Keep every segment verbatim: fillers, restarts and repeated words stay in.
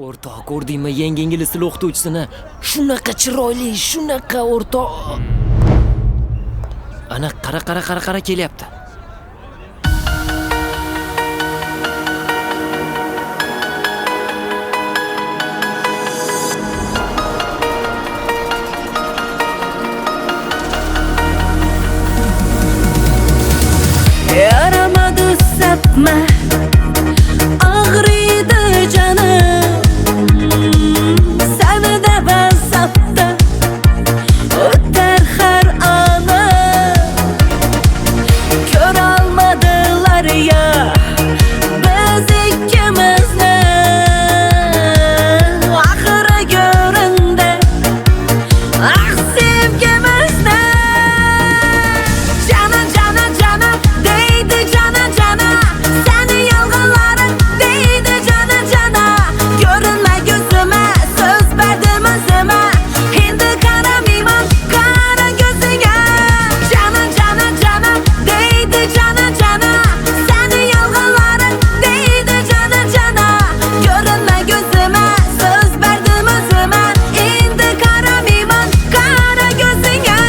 O'rtoq, ko'rdingmi yangi ingliz tili o'qituvchisini? Shunaqa chiroyli, shunaqa o'rtoq. Ana qara qara qara qara kelyapti. Yaramadi sapma, ağrıydı canım. Seni de ben saptım, öter her anı. Kör almadılar ya biz ikimizni. Ahırı göründü, ah sevgimizni. Canım canım canım değdi cana cana. Senin yalgınların değdi cana cana. Görünme gözüme, söz verdim özüme. Hindi karamayman kara gözüne. Canım canım canım değdi cana cana. Senin yalgınların değdi cana cana. Görünme gözüme, söz verdim özüme. Hindi karamayman kara gözüne.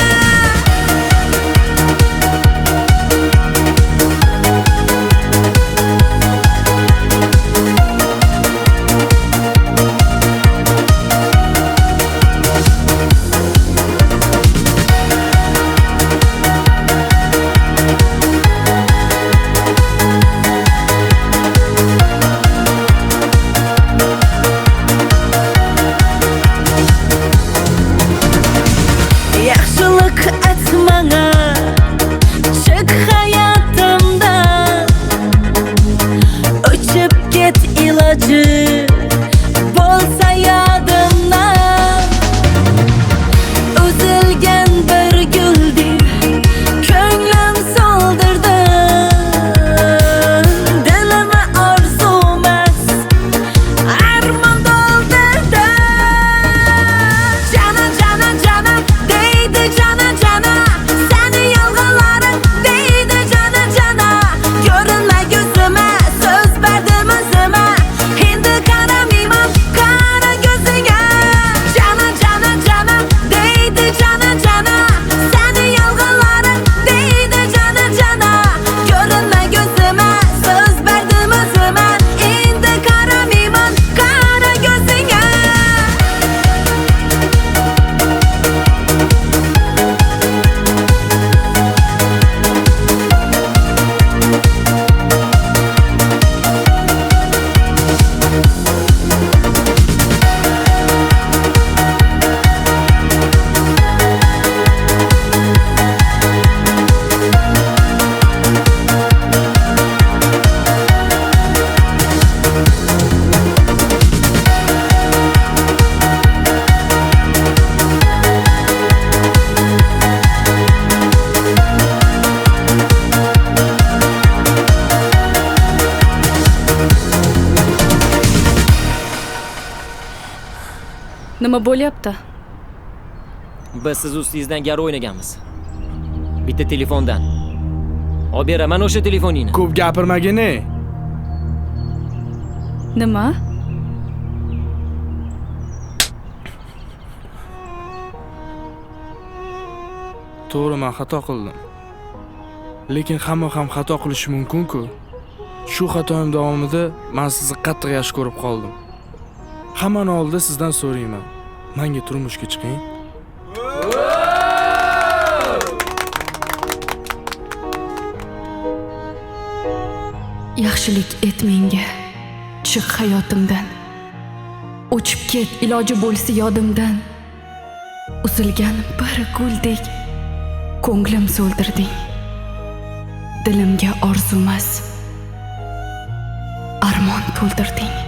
Yaxşılık etmene çık hayatımdan. Uçup git ilacı bolsa yadımdan. Üzülgen bir güldü, könlüm soldurdu. Dilimi arzumaz, armağan doldurdu. Canım canım canım değdi cana cana. Senin yalgınların değdi cana cana. Görünme gözüme, söz verdim özüme. Hindi karamayman kara gözüne. Canım canım canım değdi cana cana. Senin yalgınların değdi cana cana. Görünme gözüme, söz verdim özüme. Hindi karamayman kara gözüne. Nima bo'lyapti? Biz siz ustingizdan gar o'ynaganmiz. Bitta telefondan. Olib beraman o'sha telefoningni. Ko'p gapirmagin ey. Nima? To'g'ri, men xato qildim. Lekin hamma ham xato qilishi mumkin-ku. Shu xatoim davomida men sizni qattiq yaxshi ko'rib qoldim. Hammani oldida sizdan so'rayman. Menga turmushga chiqing. Yaxshilik et menga. Chiq hayotimdan. O'chib ket iloji bo'lsa yodimdan. Uzilgan bir guldek ko'nglim so'ldirding. Dilimga orzumas armon to'ldirding.